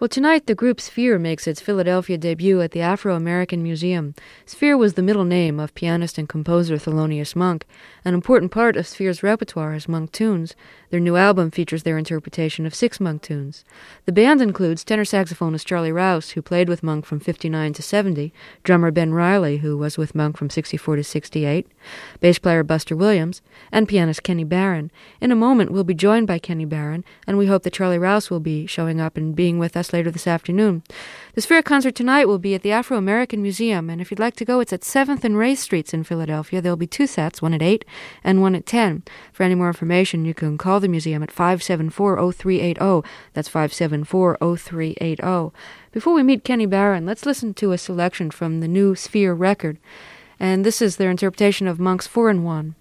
Well, tonight the group Sphere makes its Philadelphia debut at the Afro-American Museum. Sphere was the middle name of pianist and composer Thelonious Monk. An important part of Sphere's repertoire is Monk tunes. Their new album features their interpretation of 6 Monk tunes. The band includes tenor saxophonist Charlie Rouse, who played with Monk from 59 to 70, drummer Ben Riley, who was with Monk from 64 to 68, bass player Buster Williams, and pianist Kenny Barron. In a moment, we'll be joined by Kenny Barron, and we hope that Charlie Rouse will be showing up and being with us later this afternoon. The Sphere concert tonight will be at the Afro-American Museum, and if you'd like to go, it's at 7th and Ray Streets in Philadelphia. There'll be 2 sets, one at 8 and one at 10. For any more information, you can call the museum at 574-0380. That's 574-0380. Before we meet Kenny Barron, let's listen to a selection from the new Sphere record, and this is their interpretation of Monk's 4-in-1.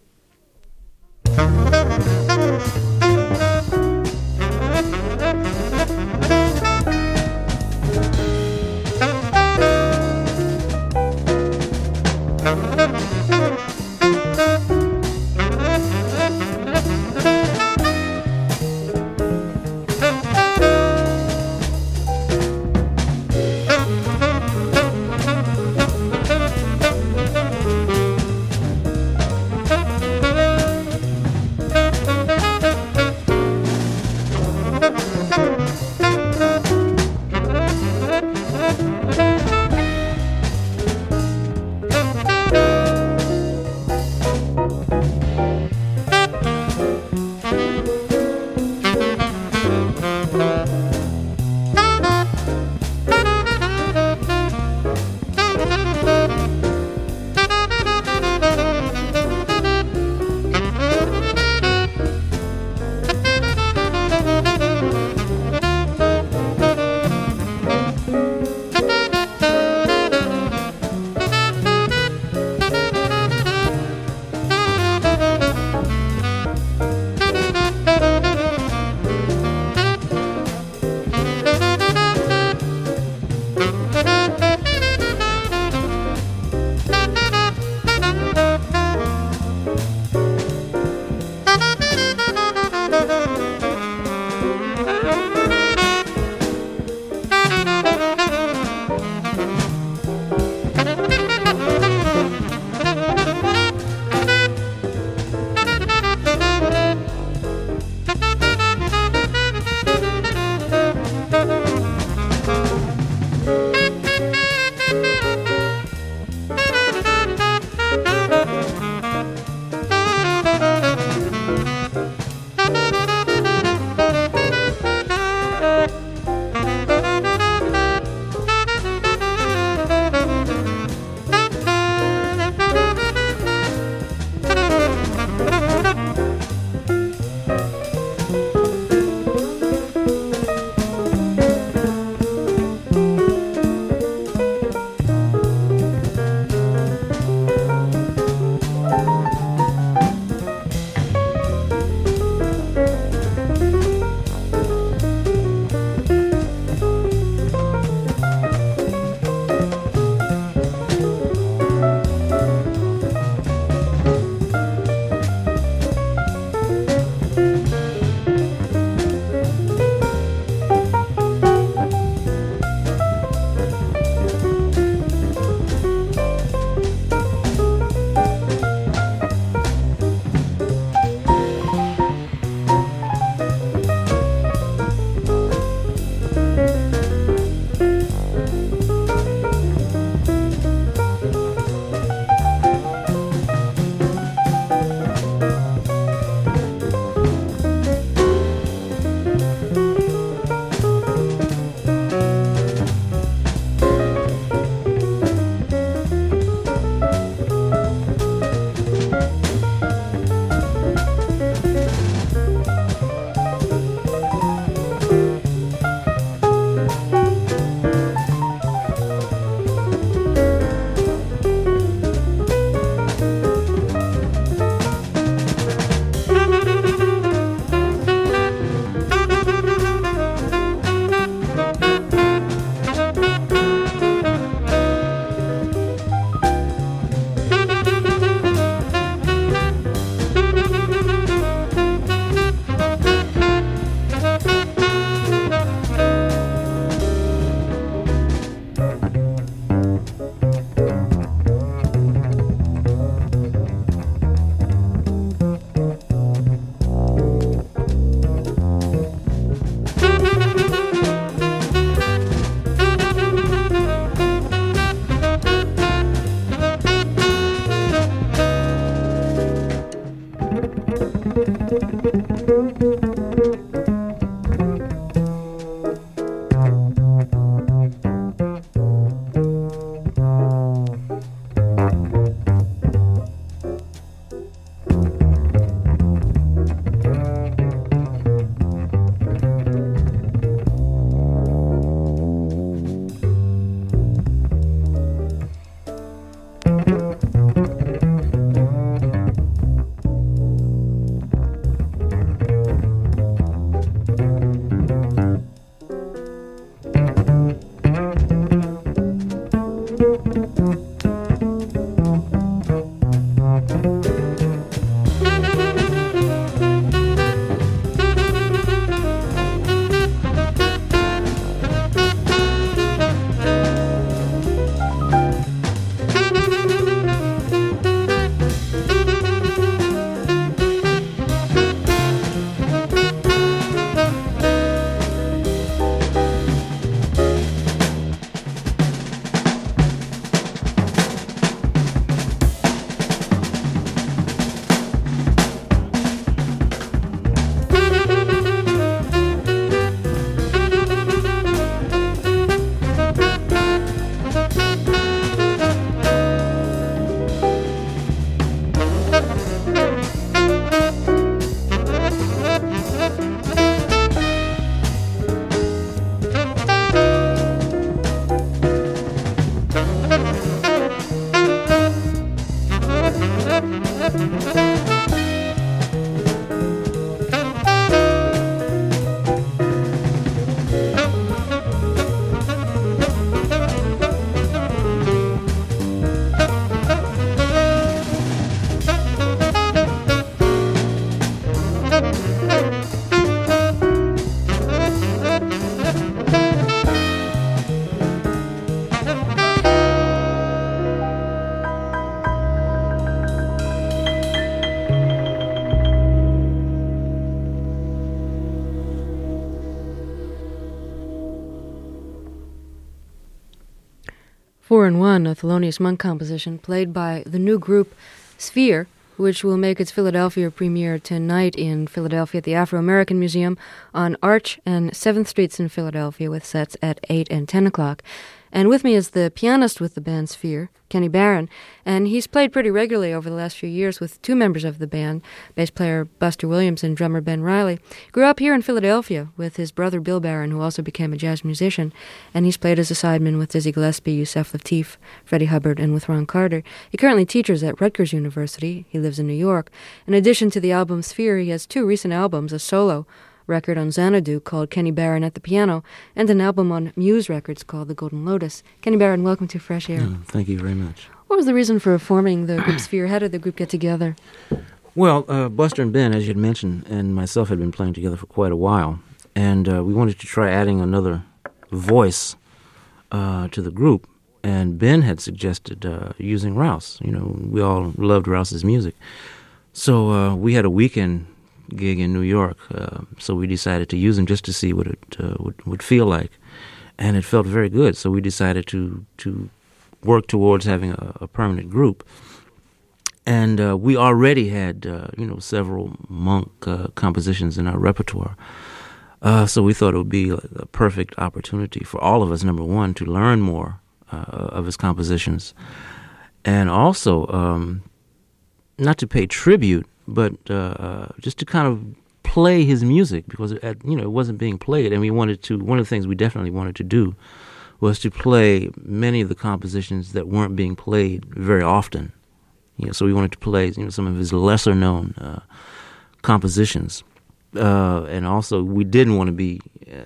4-in-1, a Thelonious Monk composition played by the new group Sphere, which will make its Philadelphia premiere tonight in Philadelphia at the Afro-American Museum on Arch and 7th Streets in Philadelphia with sets at 8 and 10 o'clock. And with me is the pianist with the band Sphere, Kenny Barron, and he's played pretty regularly over the last few years with two members of the band, bass player Buster Williams and drummer Ben Riley. Grew up here in Philadelphia with his brother Bill Barron, who also became a jazz musician, and he's played as a sideman with Dizzy Gillespie, Yusef Lateef, Freddie Hubbard, and with Ron Carter. He currently teaches at Rutgers University. He lives in New York. In addition to the album Sphere, he has two recent albums, a solo record on Xanadu called Kenny Barron at the Piano, and an album on Muse Records called The Golden Lotus. Kenny Barron, welcome to Fresh Air. Thank you very much. What was the reason for forming the group Sphere? How did the group get together? Well, Buster and Ben, as you had mentioned, and myself had been playing together for quite a while, and we wanted to try adding another voice to the group, and Ben had suggested using Rouse. You know, we all loved Rouse's music. So we had a weekend gig in New York, so we decided to use him just to see what it would feel like, and it felt very good. So we decided to work towards having a permanent group, and we already had several Monk compositions in our repertoire. So we thought it would be a perfect opportunity for all of us. Number one, to learn more of his compositions, and also not to pay tribute, but just to kind of play his music, because it wasn't being played, and we wanted to. One of the things we definitely wanted to do was to play many of the compositions that weren't being played very often. So we wanted to play some of his lesser known compositions, and also we didn't want to be,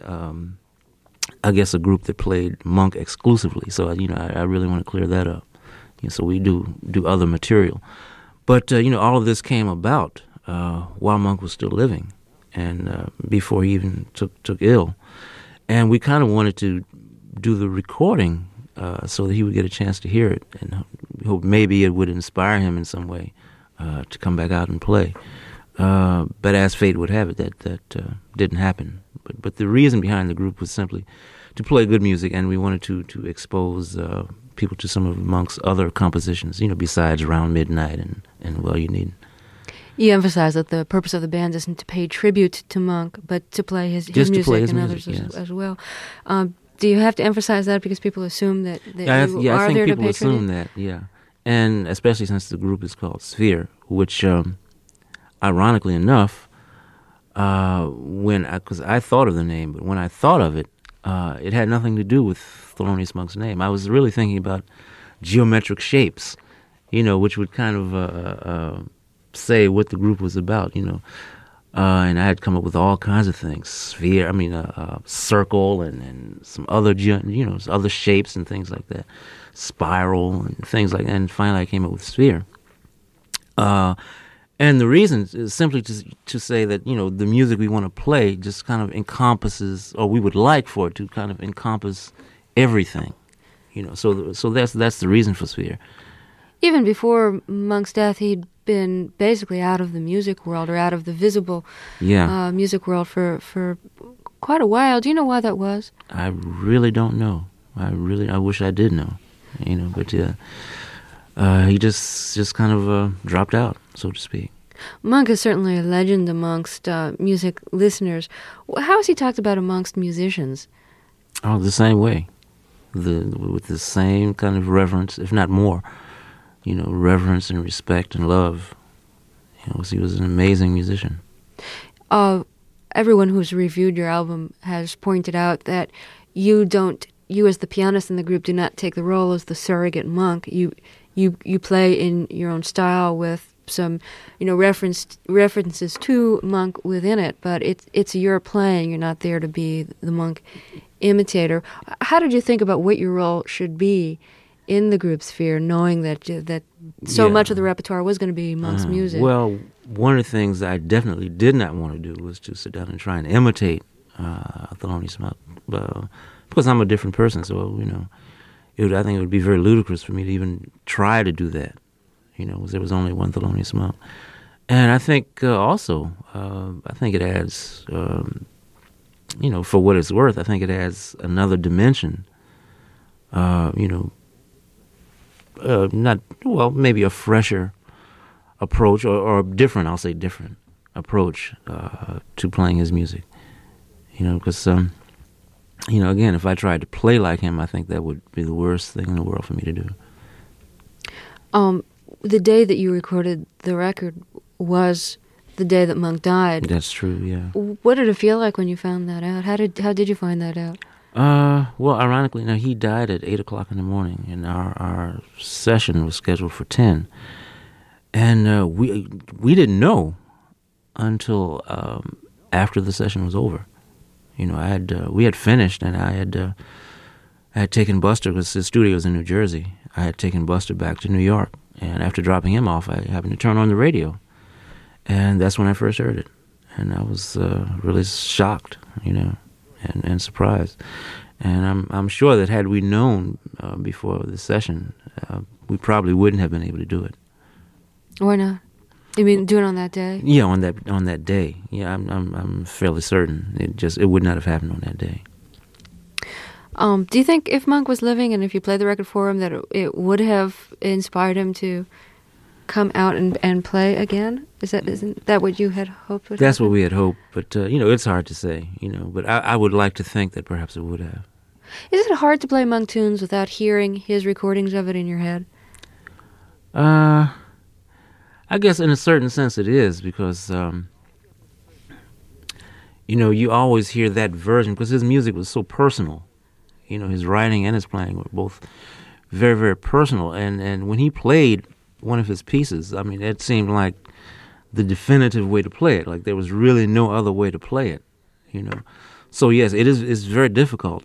I guess, a group that played Monk exclusively. So I really want to clear that up. So we do other material. But, all of this came about while Monk was still living and before he even took ill. And we kind of wanted to do the recording so that he would get a chance to hear it, and hope maybe it would inspire him in some way to come back out and play. But as fate would have it, that didn't happen. But the reason behind the group was simply to play good music, and we wanted to expose people to some of Monk's other compositions, besides Around Midnight and Well You Needn't. You emphasize that the purpose of the band isn't to pay tribute to Monk, but to play his music and others as well. Do you have to emphasize that because people assume that you are there to pay tribute? I think people assume that, yeah. And especially since the group is called Sphere, which, ironically enough, because I thought of the name, but when I thought of it, it had nothing to do with Thelonious Monk's name. I was really thinking about geometric shapes, which would kind of say what the group was about, and I had come up with all kinds of things: sphere, circle, and some other, other shapes and things like that, spiral and things like that. And finally, I came up with Sphere. And the reason is simply to say that, the music we want to play just kind of encompasses, or we would like for it to kind of encompass everything, So that's the reason for Sphere. Even before Monk's death, he'd been basically out of the music world, or out of the visible music world for quite a while. Do you know why that was? I really don't know. I wish I did know, but he just kind of dropped out, so to speak. Monk is certainly a legend amongst music listeners. How is he talked about amongst musicians? Oh, the same way, with the same kind of reverence, if not more. Reverence and respect and love. He was an amazing musician. Everyone who's reviewed your album has pointed out that you as the pianist in the group do not take the role as the surrogate Monk. You play in your own style with some, references to Monk within it, but it's your playing. You're not there to be the Monk imitator. How did you think about what your role should be in the group Sphere, knowing that so much of the repertoire was going to be Monk's music? Well, one of the things I definitely did not want to do was to sit down and try and imitate Thelonious Monk, because I'm a different person. So I think it would be very ludicrous for me to even try to do that. Because there was only one Thelonious Monk, and I think also I think it adds, for what it's worth, I think it adds another dimension, not, well, maybe a fresher approach, or different, I'll say different approach to playing his music. Because, again, if I tried to play like him, I think that would be the worst thing in the world for me to do. The day that you recorded the record was the day that Monk died. That's true, yeah. What did it feel like when you found that out? How did you find that out? Well, ironically, he died at 8 o'clock in the morning, and our session was scheduled for 10. And we didn't know until after the session was over. We had finished, and I had taken Buster, because his studio was in New Jersey. I had taken Buster back to New York, and after dropping him off, I happened to turn on the radio, and that's when I first heard it, and I was really shocked, and surprised. And I'm sure that had we known before the session, we probably wouldn't have been able to do it. Why not? You mean do it on that day? Yeah, on that day. Yeah, I'm fairly certain it would not have happened on that day. Do you think if Monk was living and if you played the record for him that it would have inspired him to come out and play again? Isn't that what you had hoped would That's happen? what we had hoped, but it's hard to say, but I would like to think that perhaps it would have. Is it hard to play Monk tunes without hearing his recordings of it in your head? I guess in a certain sense it is, because you always hear that version, because his music was so personal. His writing and his playing were both very, very personal. And when he played one of his pieces, it seemed like the definitive way to play it. Like there was really no other way to play it, So yes, it's very difficult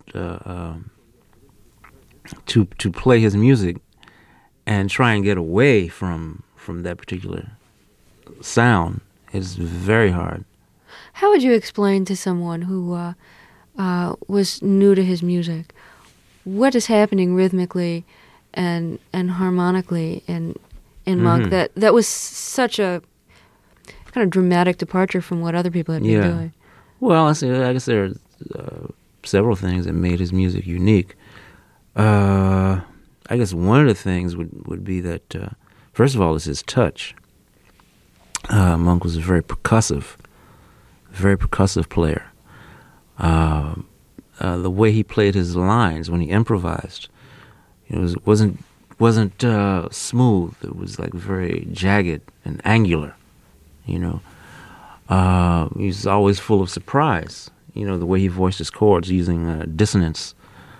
to play his music and try and get away from that particular sound. Is very hard. How would you explain to someone who was new to his music what is happening rhythmically and harmonically in Monk that was such a kind of dramatic departure from what other people had been doing? Well, I guess there are several things that made his music unique. I guess one of the things would be that, first of all, is his touch. Monk was a very percussive player. The way he played his lines when he improvised, wasn't smooth. It was like very jagged and angular. He was always full of surprise. The way he voiced his chords using dissonance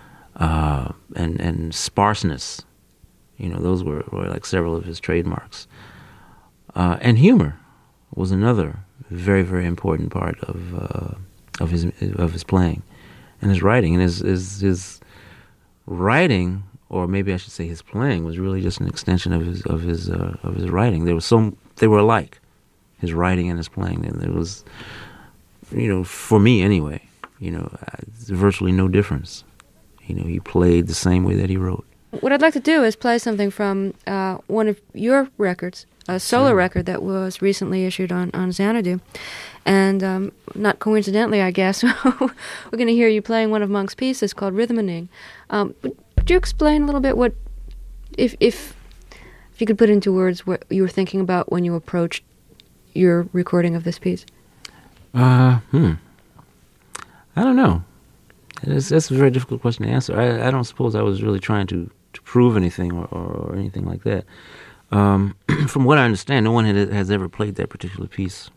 and sparseness. Those were like several of his trademarks. And humor was another very, very important part of his playing and his writing. And his writing, or maybe I should say his playing, was really just an extension of his writing. They were alike, his writing and his playing. And there was, for me anyway, virtually no difference. He played the same way that he wrote. What I'd like to do is play something from one of your records, a solo record that was recently issued on Xanadu. And not coincidentally, I guess, we're going to hear you playing one of Monk's pieces called Rhythmaning. Would you explain a little bit what, if you could put into words what you were thinking about when you approached your recording of this piece? I don't know. That's a very difficult question to answer. I don't suppose I was really trying to prove anything or anything like that. From what I understand, no one has ever played that particular piece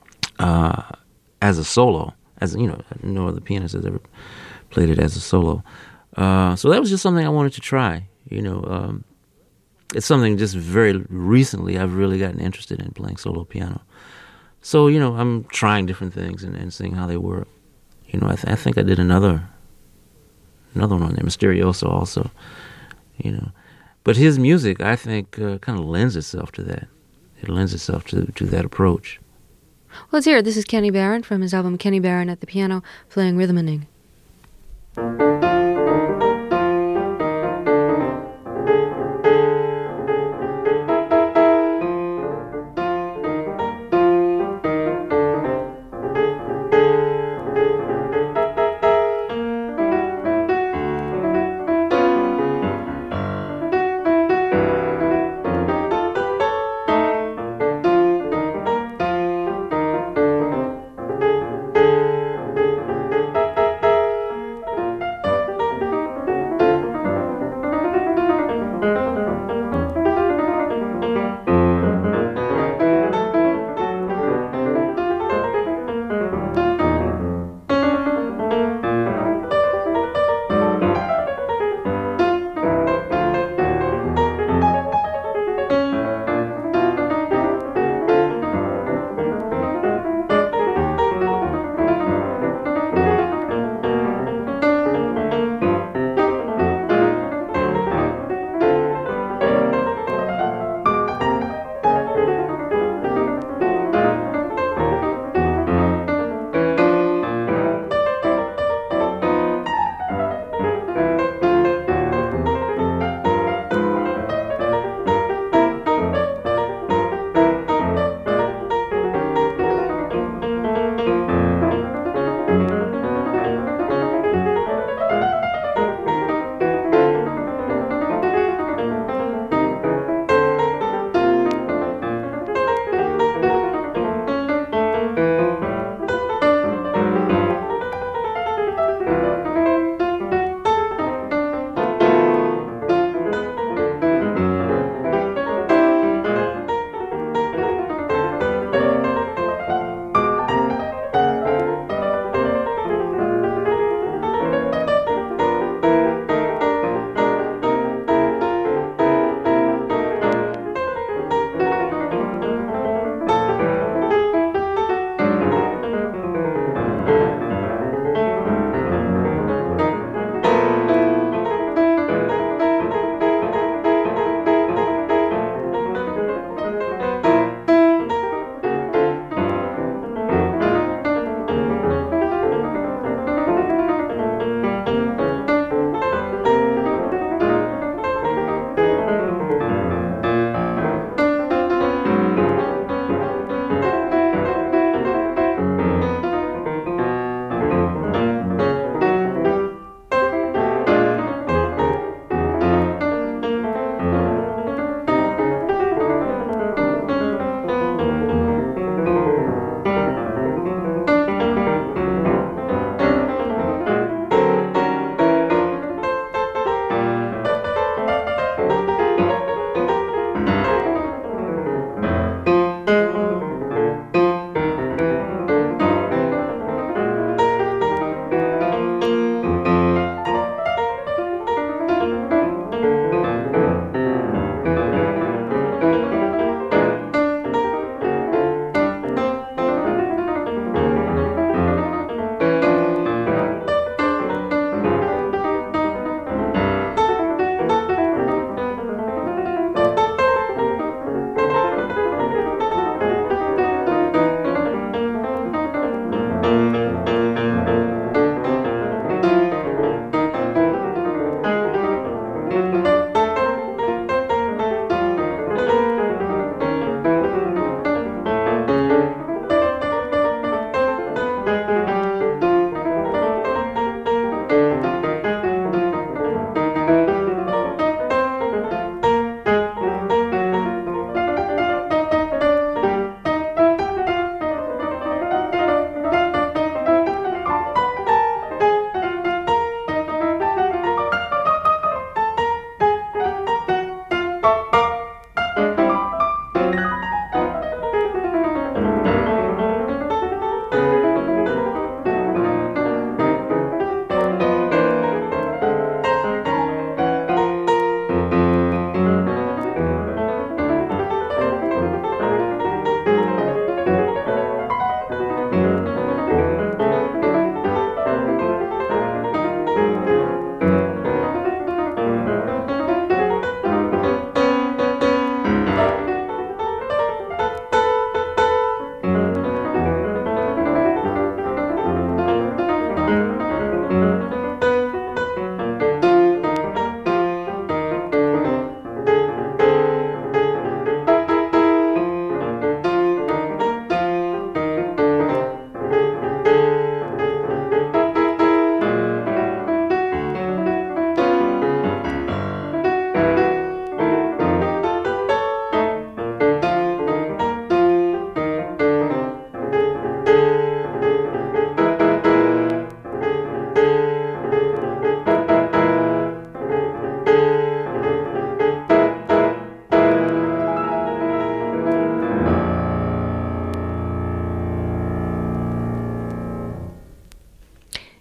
as a solo. No other pianist has ever played it as a solo. So that was just something I wanted to try. It's something just very recently I've really gotten interested in playing solo piano. So I'm trying different things and seeing how they work. I think I did another one on there, Mysterioso also. But his music, I think, kind of lends itself to that. It lends itself to that approach. Well, let's hear it. This is Kenny Barron from his album Kenny Barron at the Piano, playing Rhythmaning.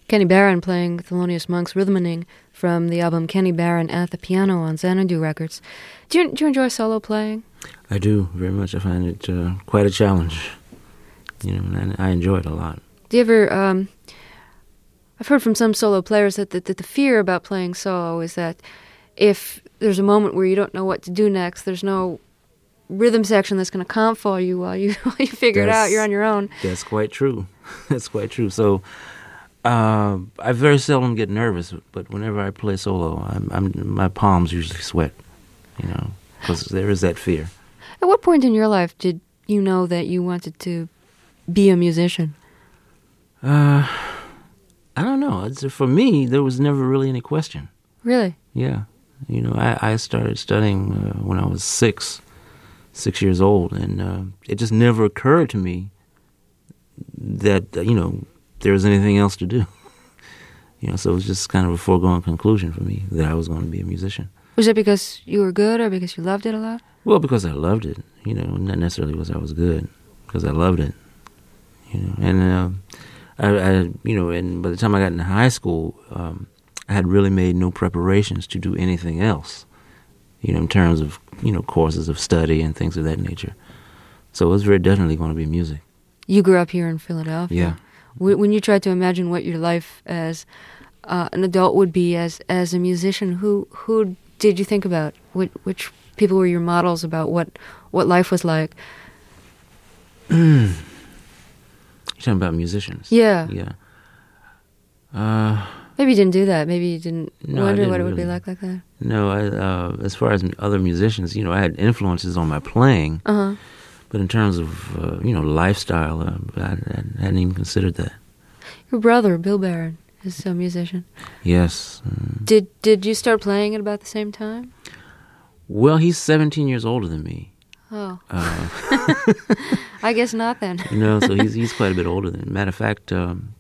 Kenny Barron playing Thelonious Monk's Rhythmaning from the album Kenny Barron at the Piano on Xanadu Records. Do you enjoy solo playing? I do, very much. I find it quite a challenge, and I enjoy it a lot. Do you ever... I've heard from some solo players that the fear about playing solo is that if there's a moment where you don't know what to do next, there's no rhythm section that's going to comp for you while you figure it out. You're on your own. That's quite true. That's quite true. So I very seldom get nervous, but whenever I play solo, my palms usually sweat, because there is that fear. At what point in your life did you know that you wanted to be a musician? I don't know. For me, there was never really any question. Really? Yeah. I started studying when I was 6 years old, and it just never occurred to me that, there was anything else to do. So it was just kind of a foregone conclusion for me that I was going to be a musician. Was it because you were good or because you loved it a lot? Well, because I loved it, not necessarily because I was good, because I loved it, and and by the time I got into high school, I had really made no preparations to do anything else, in terms of, courses of study and things of that nature. So it was very definitely going to be music. You grew up here in Philadelphia. Yeah. When you tried to imagine what your life as an adult would be as a musician, who did you think about? Which people were your models about what life was like? You're talking about musicians? Yeah. Yeah. Maybe you didn't do that. Maybe you didn't wonder what it would really be like that. No, as far as other musicians, I had influences on my playing. Uh-huh. But in terms of, lifestyle, I hadn't even considered that. Your brother, Bill Barron, is a musician. Yes. Did you start playing at about the same time? Well, he's 17 years older than me. Oh. I guess not then. So he's quite a bit older than me. Matter of fact,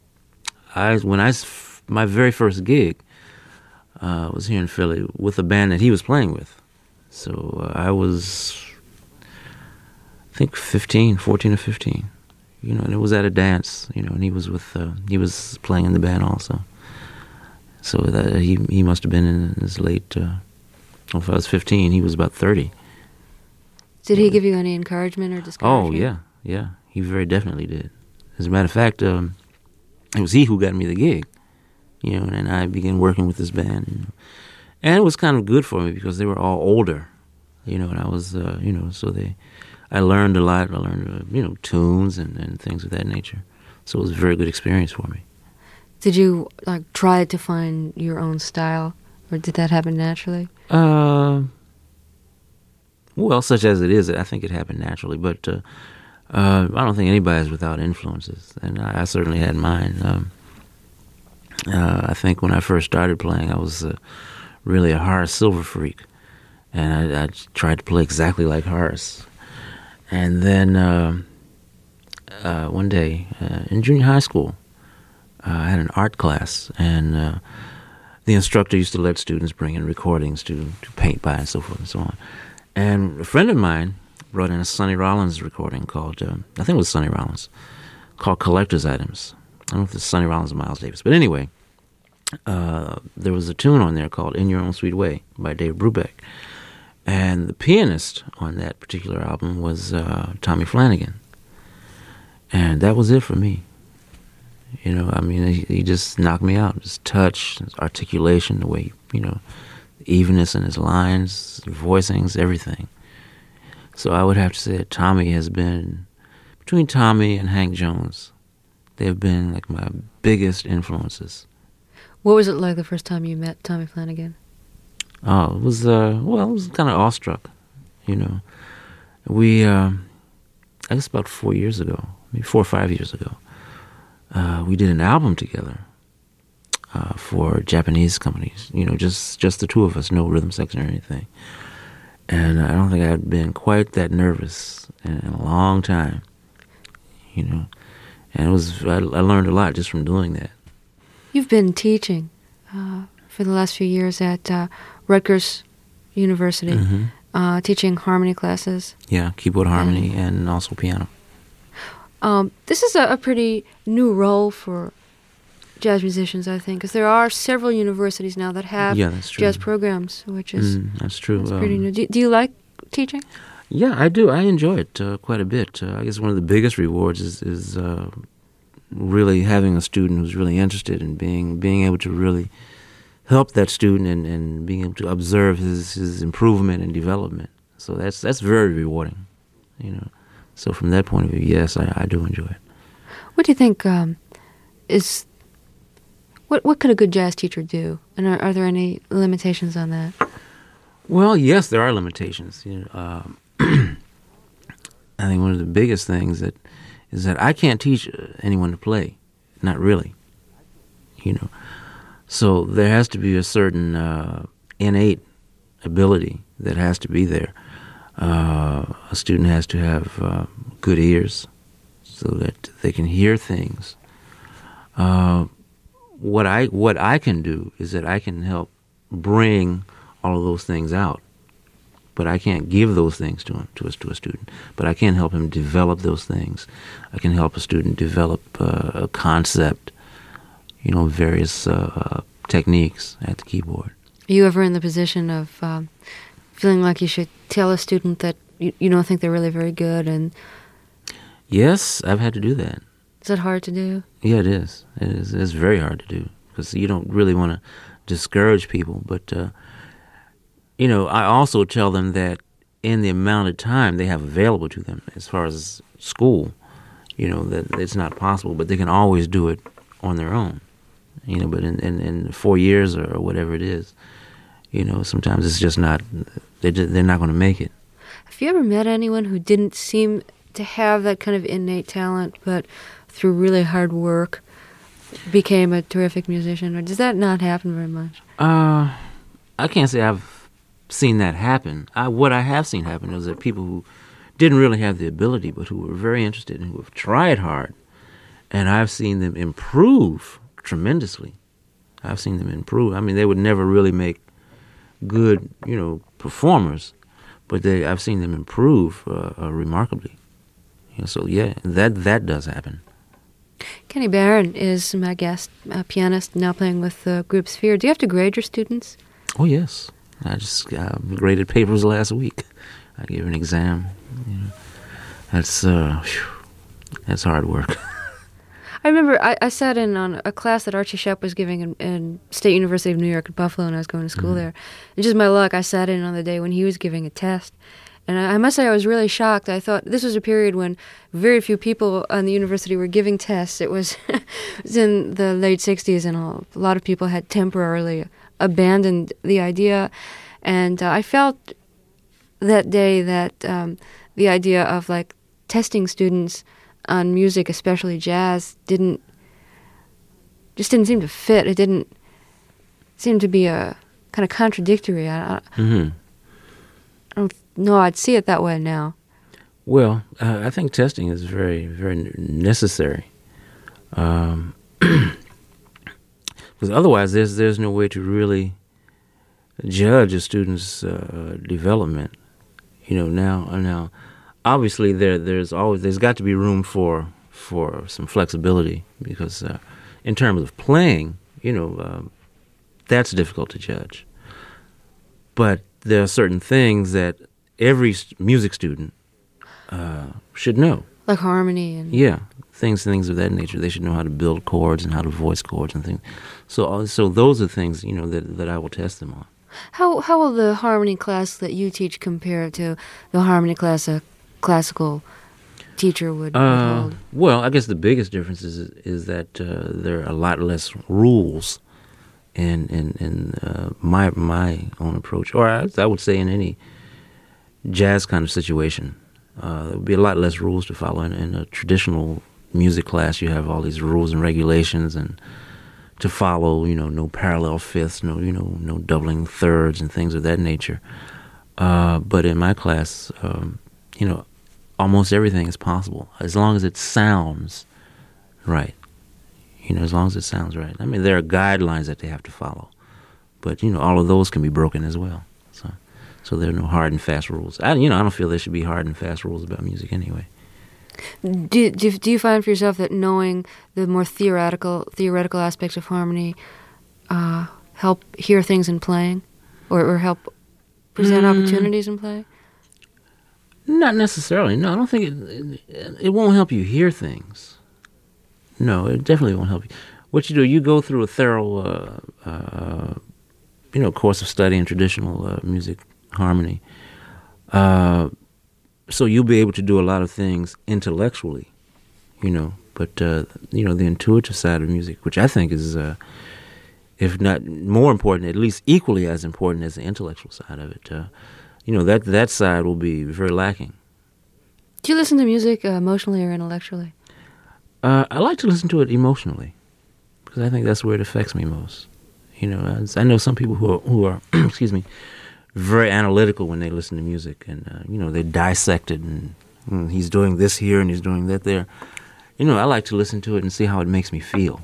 my very first gig was here in Philly with a band that he was playing with. So I was, I think, 14 or 15. And it was at a dance, and he was playing in the band also. So that he must have been in his late, if I was 15, he was about 30. Did he give you any encouragement or discouragement? Oh, yeah. He very definitely did. As a matter of fact, it was he who got me the gig, and I began working with this band, And it was kind of good for me because they were all older, and I was, so I learned a lot. I learned, tunes and things of that nature. So it was a very good experience for me. Did you, try to find your own style, or did that happen naturally? Well, such as it is, I think it happened naturally, but I don't think anybody's without influences, and I certainly had mine. I think when I first started playing, I was really a Horace Silver freak, and I tried to play exactly like Horace. And then one day in junior high school, I had an art class, and the instructor used to let students bring in recordings to paint by and so forth and so on. And a friend of mine brought in a Sonny Rollins recording called, I think it was Sonny Rollins, called Collector's Items. I don't know if it's Sonny Rollins or Miles Davis. But anyway, there was a tune on there called In Your Own Sweet Way by Dave Brubeck. And the pianist on that particular album was Tommy Flanagan. And that was it for me. He just knocked me out. His touch, his articulation, the way, the evenness in his lines, voicings, everything. So I would have to say that Tommy has been, between Tommy and Hank Jones, they've been like my biggest influences. What was it like the first time you met Tommy Flanagan? Oh, it was kind of awestruck, We, I guess about 4 years ago, maybe 4 or 5 years ago, we did an album together for Japanese companies, just the two of us, no rhythm section or anything. And I don't think I had been quite that nervous in a long time, And it was, I learned a lot just from doing that. You've been teaching for the last few years at Rutgers University, teaching harmony classes. Yeah, keyboard harmony and also piano. This is a pretty new role for jazz musicians, I think, because there are several universities now that have that's true. jazz programs, which is that's true. That's pretty new. Do you like teaching? Yeah, I do. I enjoy it quite a bit. I guess one of the biggest rewards is really having a student who's really interested in being able to really help that student and being able to observe his improvement and development. So that's very rewarding, you know. So from that point of view, yes, I do enjoy it. What do you think is what could a good jazz teacher do? And are there any limitations on that? Well, yes, there are limitations. You know, I think one of the biggest things is that I can't teach anyone to play, not really. You know, so there has to be a certain innate ability that has to be there. A student has to have good ears so that they can hear things. What I can do is that I can help bring all of those things out, but I can't give those things to a student. But I can help him develop those things. I can help a student develop a concept, you know, various techniques at the keyboard. Are you ever in the position of feeling like you should tell a student that you don't think they're really very good? And yes, I've had to do that. Is that hard to do? Yeah, it is. It's very hard to do because you don't really want to discourage people. But, you know, I also tell them that in the amount of time they have available to them as far as school, you know, that it's not possible, but they can always do it on their own. You know, but in 4 years or whatever it is, you know, sometimes it's just not, they're not going to make it. Have you ever met anyone who didn't seem to have that kind of innate talent, but through really hard work became a terrific musician? Or does that not happen very much? I can't say I've seen that happen. What I have seen happen is that people who didn't really have the ability, but who were very interested and who have tried hard, and I've seen them improve tremendously. I've seen them improve. I mean, they would never really make good, you know, performers, but I've seen them improve remarkably. You know, so yeah, that does happen. Kenny Barron is my guest, a pianist now playing with the group Sphere. Do you have to grade your students? Oh yes, I just graded papers last week. I gave an exam. You know, that's hard work. I remember I sat in on a class that Archie Shepp was giving in State University of New York at Buffalo, and I was going to school there. And just my luck, I sat in on the day when he was giving a test. And I must say I was really shocked. I thought this was a period when very few people on the university were giving tests. It was, it was in the late 60s, and a lot of people had temporarily abandoned the idea. And I felt that day that the idea of like testing students on music, especially jazz, didn't seem to fit. It didn't seem to be a kind of contradictory. I don't know I'd see it that way now. Well, I think testing is very, very necessary. Because otherwise there's no way to really judge a student's development. You know, now obviously there's got to be room for some flexibility, because in terms of playing, you know, that's difficult to judge. But there are certain things that every music student should know, like harmony and things of that nature. They should know how to build chords and how to voice chords and things. So those are things, you know, that I will test them on. How will the harmony class that you teach compare to the harmony class a classical teacher would hold? Well, I guess the biggest difference is that there are a lot less rules in my own approach, or I would say in any jazz kind of situation. There would be a lot less rules to follow. In a traditional music class, you have all these rules and regulations and to follow, you know, no parallel fifths, no doubling thirds and things of that nature. But in my class, you know, almost everything is possible as long as it sounds right. You know, as long as it sounds right. I mean, there are guidelines that they have to follow, but you know, all of those can be broken as well. So there are no hard and fast rules. I don't feel there should be hard and fast rules about music anyway. Do you find for yourself that knowing the more theoretical aspects of harmony help hear things in playing, or help present opportunities in playing? Not necessarily. No, I don't think it won't help you hear things. No, it definitely won't help you. What you do, you go through a thorough, course of study in traditional music harmony. So you'll be able to do a lot of things intellectually, But the intuitive side of music, which I think is, if not more important, at least equally as important as the intellectual side of it. That side will be very lacking. Do you listen to music emotionally or intellectually? I like to listen to it emotionally because I think that's where it affects me most. I know some people who are excuse me, very analytical when they listen to music, and they dissect it, and he's doing this here and he's doing that there. I like to listen to it and see how it makes me feel.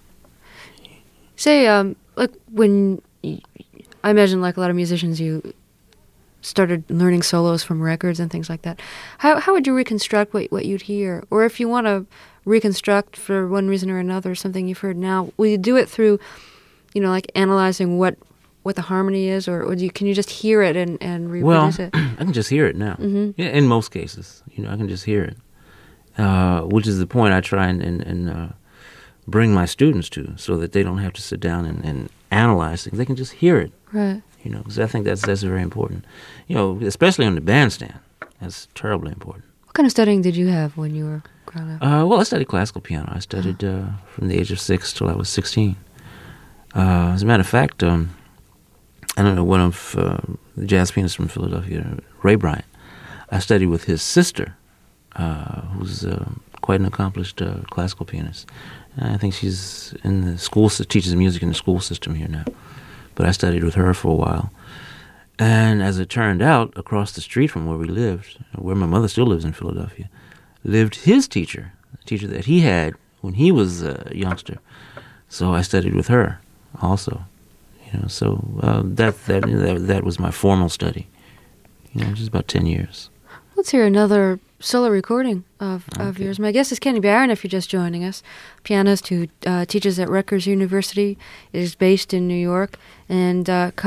Say, like when I imagine, like a lot of musicians, you started learning solos from records and things like that. How would you reconstruct what you'd hear? Or if you want to reconstruct for one reason or another something you've heard now, will you do it through, like analyzing what the harmony is, or can you just hear it and reproduce it? Well, I can just hear it now. Mm-hmm. Yeah, in most cases, I can just hear it, which is the point I try and bring my students to, so that they don't have to sit down and analyze things. They can just hear it. Right. Because I think that's very important. Especially on the bandstand, that's terribly important. What kind of studying did you have when you were growing up? Well, I studied classical piano. I studied from the age of 6 till I was 16. As a matter of fact, I don't know, one of the jazz pianists from Philadelphia, Ray Bryant, I studied with his sister, who's quite an accomplished classical pianist. I think she's in the school, teaches music in the school system here now. But I studied with her for a while. And as it turned out, across the street from where we lived, where my mother still lives in Philadelphia, lived his teacher, the teacher that he had when he was a youngster. So I studied with her also. So that was my formal study. Just about 10 years. Let's hear another solo recording of yours. My guest is Kenny Barron, if you're just joining us, pianist who teaches at Rutgers University, is based in New York, and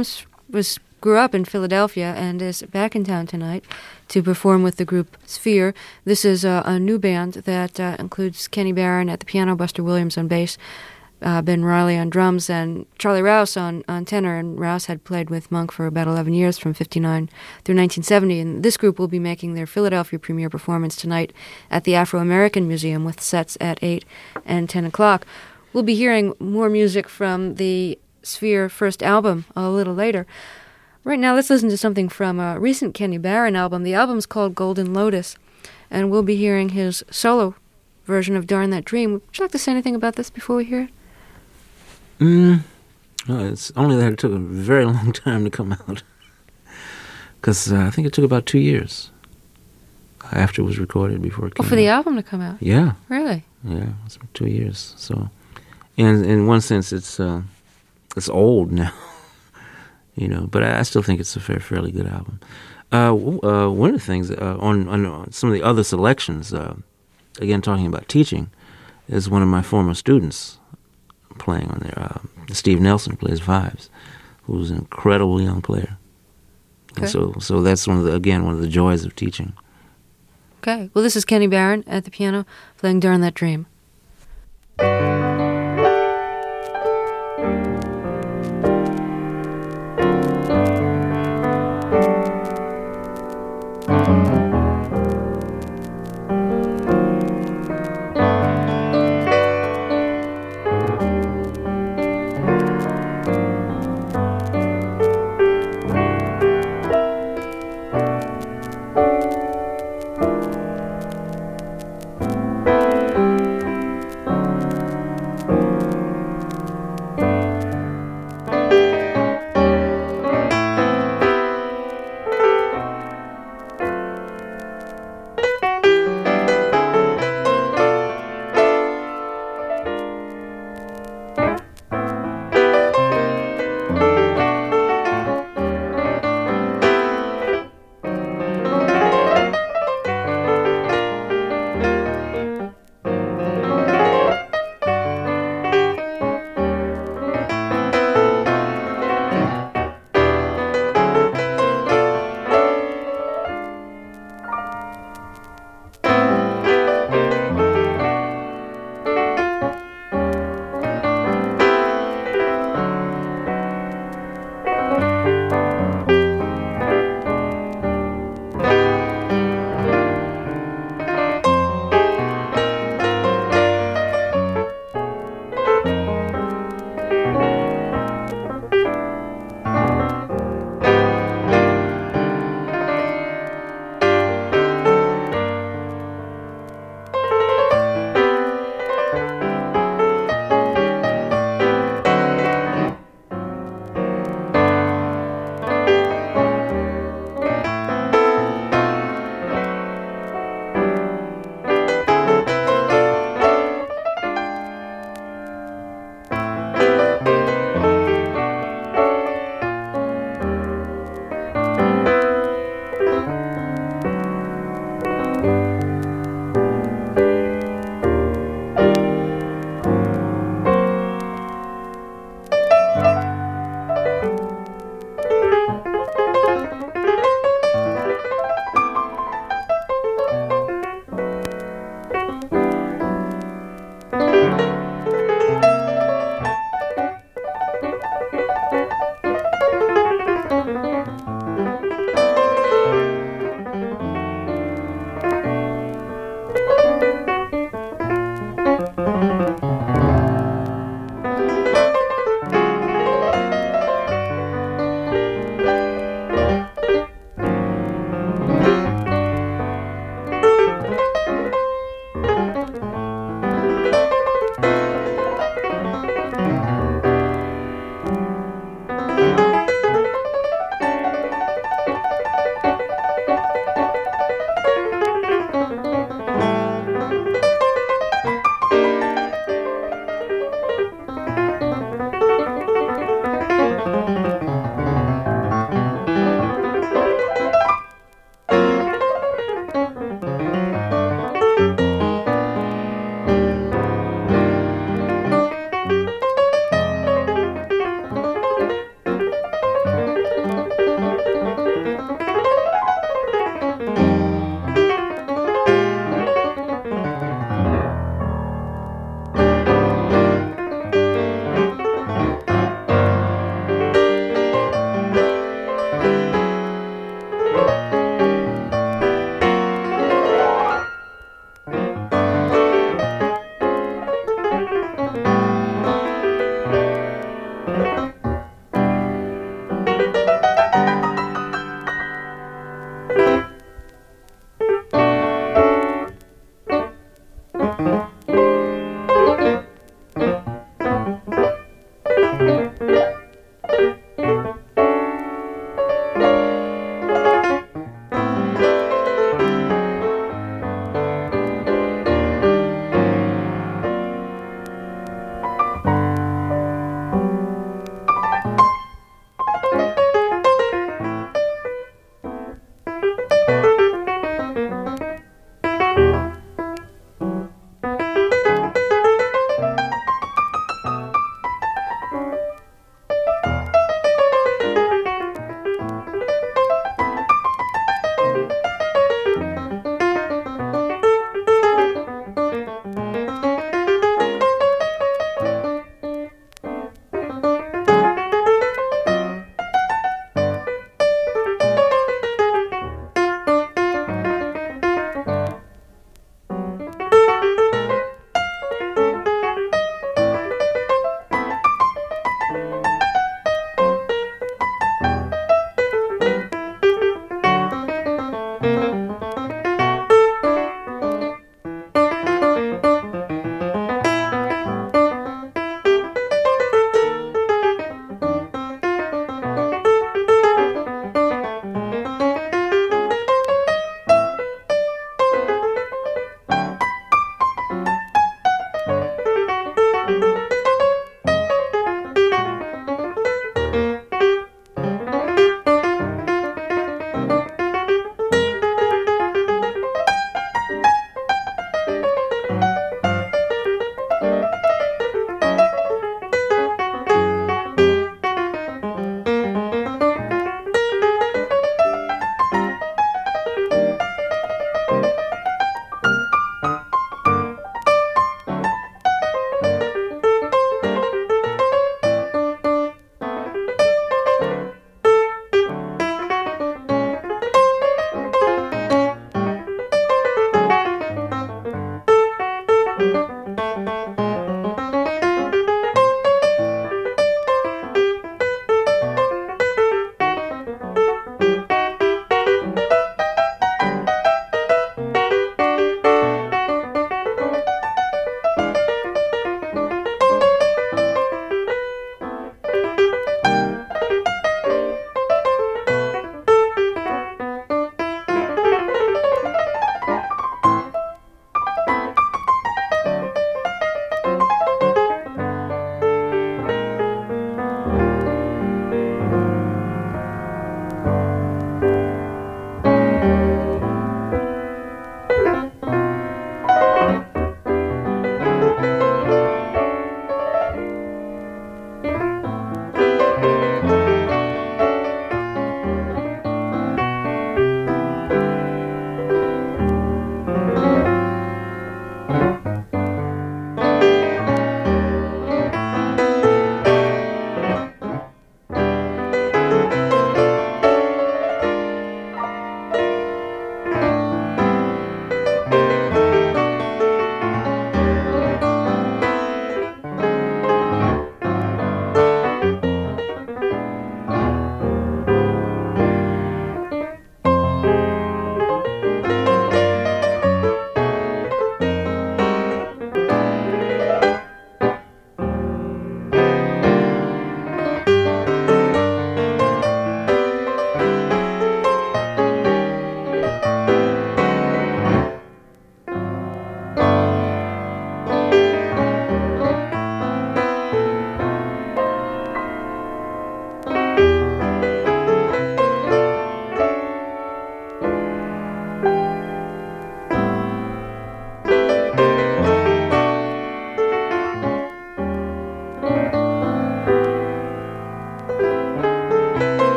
grew up in Philadelphia and is back in town tonight to perform with the group Sphere. This is a new band that includes Kenny Barron at the piano, Buster Williams on bass, Ben Riley on drums, and Charlie Rouse on tenor. And Rouse had played with Monk for about 11 years, from 59 through 1970. And this group will be making their Philadelphia premiere performance tonight at the Afro-American Museum with sets at 8 and 10 o'clock. We'll be hearing more music from the Sphere first album a little later. Right now, let's listen to something from a recent Kenny Barron album. The album's called Golden Lotus, and we'll be hearing his solo version of Darn That Dream. Would you like to say anything about this before we hear it? No, it's only that it took a very long time to come out. Because I think it took about 2 years after it was recorded before it came out. For the album to come out? Yeah. Really? Yeah, it's been 2 years. So, in one sense, it's old now, but I still think it's a fairly good album. One of the things on some of the other selections, again talking about teaching, is one of my former students playing on there. Steve Nelson plays vibes, who's an incredible young player. Okay. And so that's one of the joys of teaching. Okay. Well, this is Kenny Barron at the piano playing Darn That Dream.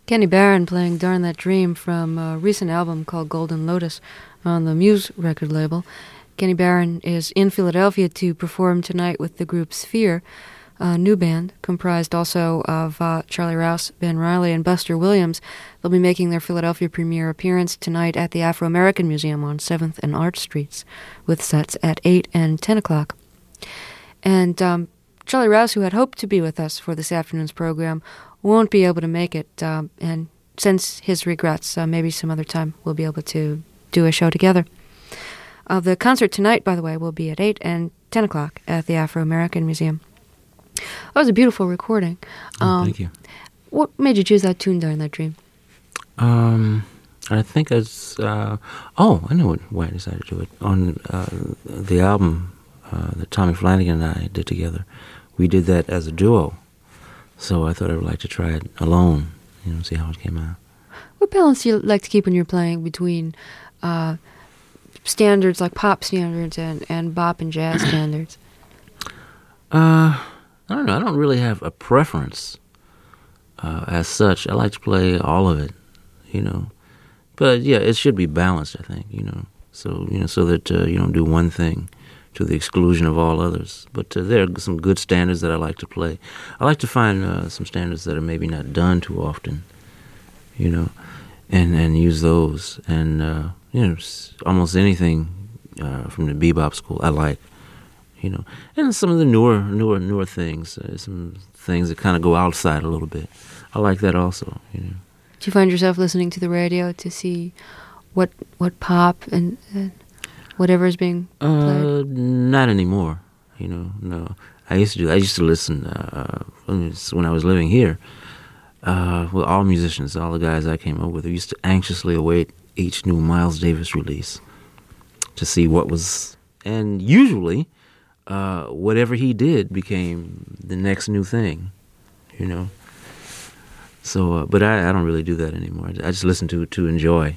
Kenny Barron playing Darn That Dream from a recent album called Golden Lotus on the Muse record label. Kenny Barron is in Philadelphia to perform tonight with the group Sphere, a new band comprised also of Charlie Rouse, Ben Riley, and Buster Williams. They'll be making their Philadelphia premiere appearance tonight at the Afro-American Museum on 7th and Arch Streets, with sets at 8 and 10 o'clock. And Charlie Rouse, who had hoped to be with us for this afternoon's program, won't be able to make it, and sends his regrets. Maybe some other time we'll be able to do a show together. The concert tonight, by the way, will be at 8 and 10 o'clock at the Afro-American Museum. That was a beautiful recording. Thank you. What made you choose that tune, Darn That Dream? I think it's... I know why I decided to do it. On the album that Tommy Flanagan and I did together, we did that as a duo. So I thought I would like to try it alone, see how it came out. What balance do you like to keep when you're playing between standards like pop standards and bop and jazz standards? I don't know. I don't really have a preference as such. I like to play all of it, But yeah, it should be balanced, I think, So, so that you don't do one thing to the exclusion of all others. But there are some good standards that I like to play. I like to find some standards that are maybe not done too often, and use those. And, almost anything from the bebop school I like. And some of the newer things, some things that kind of go outside a little bit. I like that also, Do you find yourself listening to the radio to see what pop and whatever is being played? Not anymore, no. I used to listen when I was living here. Well, all musicians, all the guys I came up with, used to anxiously await each new Miles Davis release to see what was, and usually whatever he did became the next new thing, So, but I don't really do that anymore. I just listen to enjoy,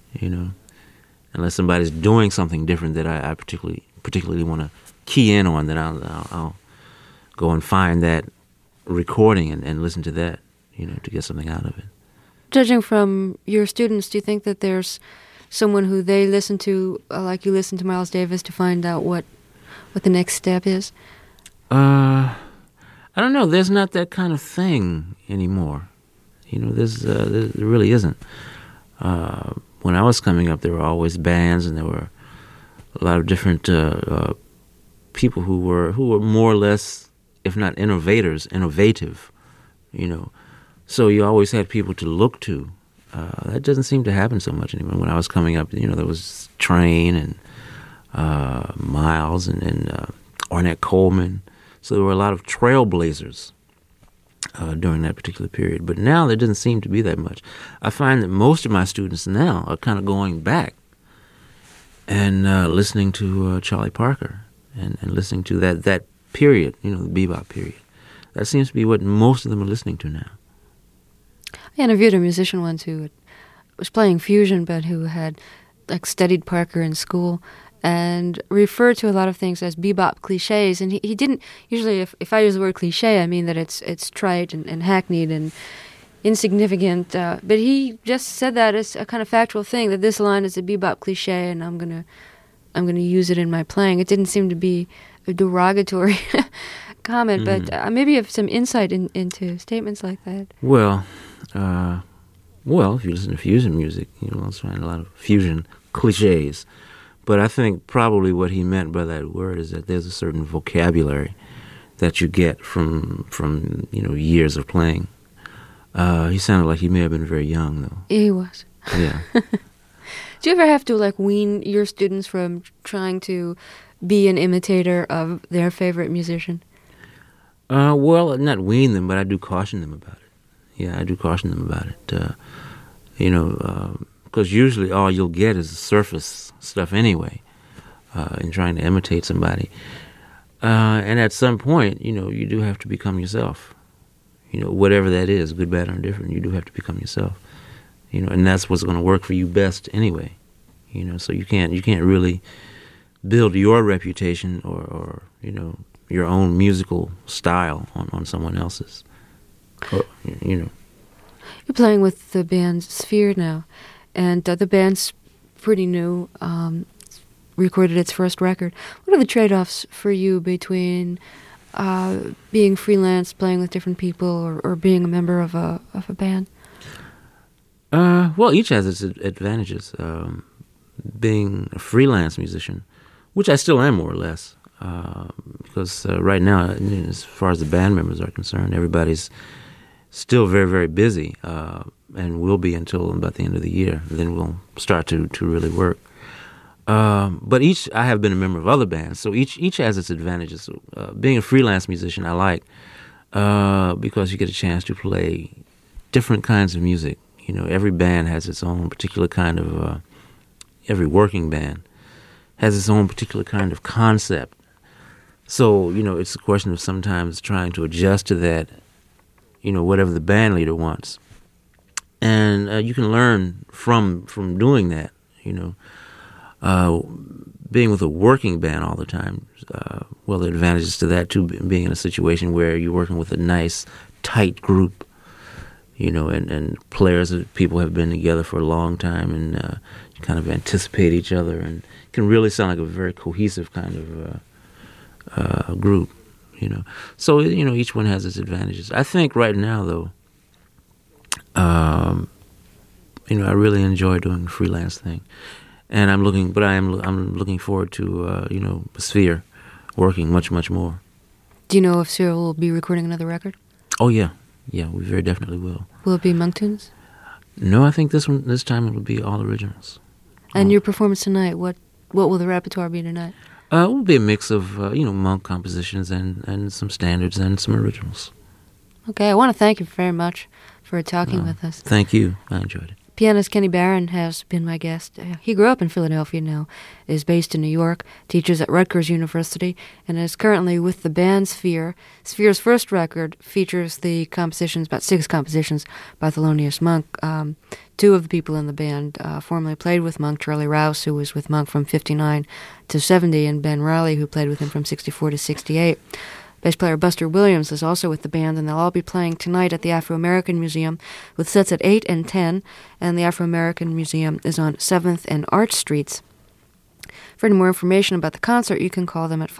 Unless somebody's doing something different that I particularly want to key in on, then I'll go and find that recording and listen to that, to get something out of it. Judging from your students, do you think that there's someone who they listen to, like you listen to Miles Davis, to find out what the next step is? I don't know. There's not that kind of thing anymore. There really isn't. When I was coming up, there were always bands, and there were a lot of different people who were more or less, if not innovative. So you always had people to look to. That doesn't seem to happen so much anymore. When I was coming up, there was Train and Miles and Ornette Coleman. So there were a lot of trailblazers during that particular period. But now there doesn't seem to be that much. I find that most of my students now are kind of going back and listening to Charlie Parker and listening to that period, the bebop period. That seems to be what most of them are listening to now. I interviewed a musician once who was playing fusion, but who had studied Parker in school and referred to a lot of things as bebop cliches. And he didn't usually. If I use the word cliche, I mean that it's trite and hackneyed and insignificant. But he just said that as a kind of factual thing, that this line is a bebop cliche, and I'm gonna use it in my playing. It didn't seem to be a derogatory comment, but maybe you have some insight into statements like that. Well, if you listen to fusion music, you'll also find a lot of fusion cliches. But I think probably what he meant by that word is that there's a certain vocabulary that you get from years of playing. He sounded like he may have been very young, though. He was. Yeah. Do you ever have to wean your students from trying to be an imitator of their favorite musician? Well, not wean them, but I do caution them about it. Yeah, I do caution them about it. Because usually all you'll get is surface stuff anyway, in trying to imitate somebody. And at some point, you do have to become yourself. Whatever that is, good, bad, or indifferent, you do have to become yourself. And that's what's going to work for you best anyway. So you can't really build your reputation or your own musical style on someone else's. You're playing with the band Sphere now, and the band's pretty new. Recorded its first record. What are the trade-offs for you between being freelance, playing with different people, or being a member of a band? Well, each has its advantages. Being a freelance musician, which I still am more or less, because right now, as far as the band members are concerned, everybody's still very, very busy, and will be until about the end of the year. Then we'll start to really work. But I have been a member of other bands, so each has its advantages. Being a freelance musician, I like, because you get a chance to play different kinds of music. You know, every band has its own particular kind of, every working band has its own particular kind of concept. So, you know, it's a question of sometimes trying to adjust to that, you know, whatever the band leader wants. And you can learn from doing that, you know. Being with a working band all the time, well, the advantages to that, too, being in a situation where you're working with a nice, tight group, you know, and players, people have been together for a long time, and you kind of anticipate each other, and it can really sound like a very cohesive kind of group, you know. So, you know, each one has its advantages. I think right now, though, you know, I really enjoy doing the freelance thing. And I'm looking forward to you know, Sphere working much more. Do you know if Cyril will be recording another record? Oh yeah, we very definitely will. Will it be Monk tunes? No, I think this time it will be all originals. And your performance tonight, what will the repertoire be tonight? It will be a mix of you know, Monk compositions and some standards and some originals. Okay, I want to thank you very much for talking with us. Thank you, I enjoyed it. Pianist Kenny Barron has been my guest. He grew up in Philadelphia now, is based in New York, teaches at Rutgers University, and is currently with the band Sphere. Sphere's first record features the compositions, about 6 compositions, by Thelonious Monk. 2 of the people in the band formerly played with Monk, Charlie Rouse, who was with Monk from 59 to 70, and Ben Riley, who played with him from 64 to 68. Bass player Buster Williams is also with the band, and they'll all be playing tonight at the Afro-American Museum with sets at 8 and 10, and the Afro-American Museum is on 7th and Arch Streets. For any more information about the concert, you can call them at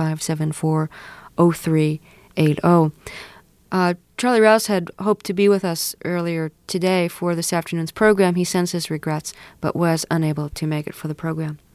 574-0380. Charlie Rouse had hoped to be with us earlier today for this afternoon's program. He sends his regrets, but was unable to make it for the program.